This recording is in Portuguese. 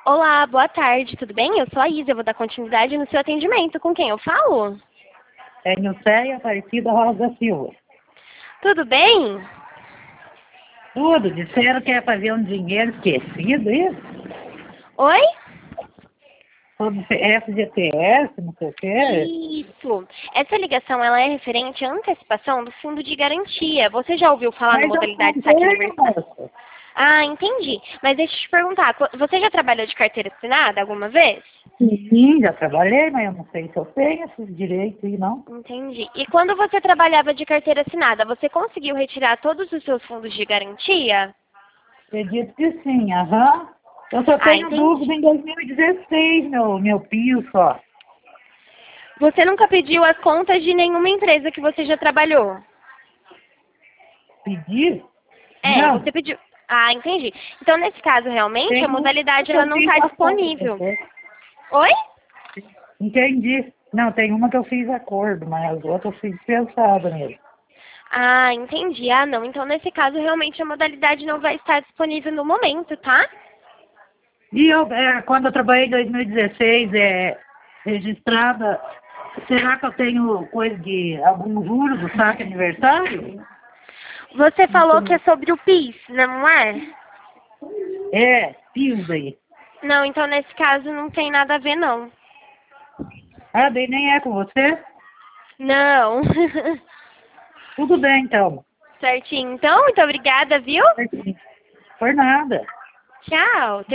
Olá, boa tarde, tudo bem? Eu sou a Isa, eu vou dar continuidade no seu atendimento. Com quem eu falo? É Nilceia Aparecida Rosa da Silva. Tudo bem? Tudo, disseram que é fazer um dinheiro esquecido, isso? Oi? Sobre FGTS, não sei o quê. Isso. Essa ligação ela é referente à antecipação do fundo de garantia. Você já ouviu falar na Mas eu modalidade não saque tenho, aniversário? moça. Ah, entendi. Mas deixa eu te perguntar, você já trabalhou de carteira assinada alguma vez? Sim, já trabalhei, mas eu não sei se eu tenho esses direitos aí, não. Entendi. E quando você trabalhava de carteira assinada, você conseguiu retirar todos os seus fundos de garantia? Acredito que sim, aham. Eu só Ah, tenho dúvida entendi. em 2016, meu PIO só. Você nunca pediu as contas de nenhuma empresa que você já trabalhou? Pedir? É, Não. você pediu. Ah, entendi. Então, nesse caso, realmente, a Tem uma modalidade que ela eu não fiz está acordo. disponível. Oi? Entendi. Não, tem uma que eu fiz acordo, mas as outras eu fiz dispensada mesmo. Ah, entendi. Ah, não. Então, nesse caso, realmente, a modalidade não vai estar disponível no momento, tá? E eu, quando eu trabalhei em 2016, registrada, será que eu tenho coisa de algum juros do saque aniversário? Você falou que é sobre o PIS, não é? É, fiz aí. Não, então, nesse caso, não tem nada a ver, não. Ah, daí nem é com você? Não. Tudo bem, então. Certinho. Então, muito obrigada, viu? Por nada. Tchau.